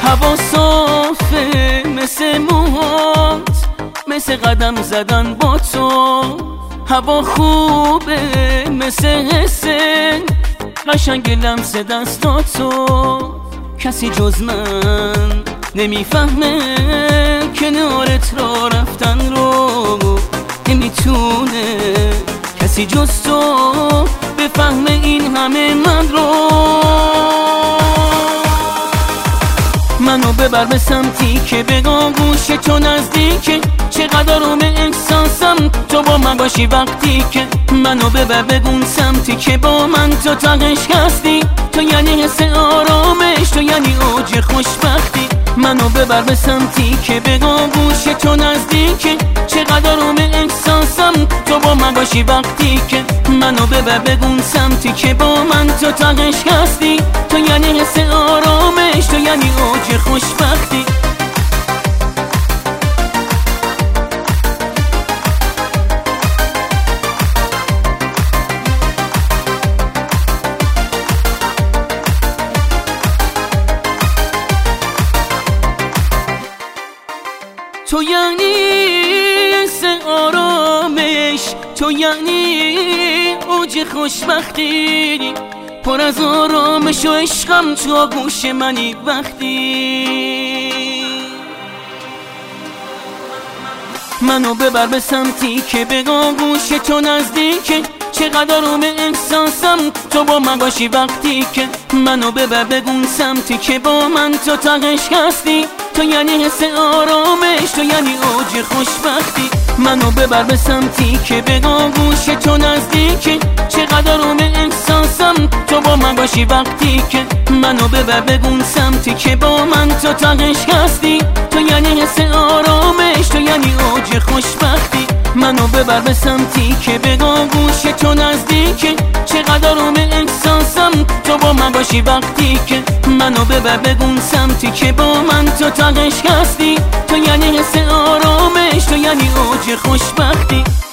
هوا صافه مثل موهات، مثل قدم زدن با تو. هوا خوبه مثل حسه، قشنگ لمس دستاتو. کسی جز من نمیفهمه کنارت را رفتن رو، نمیتونه کسی جز تو بفهمه این همه من رو. منو ببر به سمتی که بگم گوش تو نزدیکه، چقدر روم احساسم تو با من باشی وقتی که. منو ببر بگون سمتی که با من تو تقش هستی، تو یعنی حس آرامش، تو یعنی اوج خوشبختی. منو ببر به سمتی که بگم گوش تو نزدیکه، چقدر روم احساسم تو با من باشی وقتی که. منو ببر بگون سمتی که با من تو تقش هستی، تو یعنی حس آرامش، تو یعنی اوج خوشبختی. تو یعنی حس آرامش، تو یعنی اوج خوشبختی. پر از آرامش و عشقم تو گوش منی وقتی. منو ببر به سمتی که بگم گوش تو نزدیکه، چقدر روم احساسم تو با من باشی وقتی که. منو ببر بگون سمتی که با من تو تقش هستی، تو یعنی حس آرامش، تو یعنی اوج خوشبختی. منو ببر به سمتی که بگم گوش تو نزدیکه، چقدر روم احساسم تو با من باشی وقتی که. منو ببر بگون سمتی که با من تو تقش هستی، تو یعنی حس آرامش، تو یعنی اوج خوشبختی. منو ببر به سمتی که بگم گوش تو نزدیکه، چقدر روم احساسم تو با من باشی وقتی که. منو ببر بگون سمتی که با من تو تقش هستی، تو یعنی حس آرامش، تو یعنی اوج خوشبختی.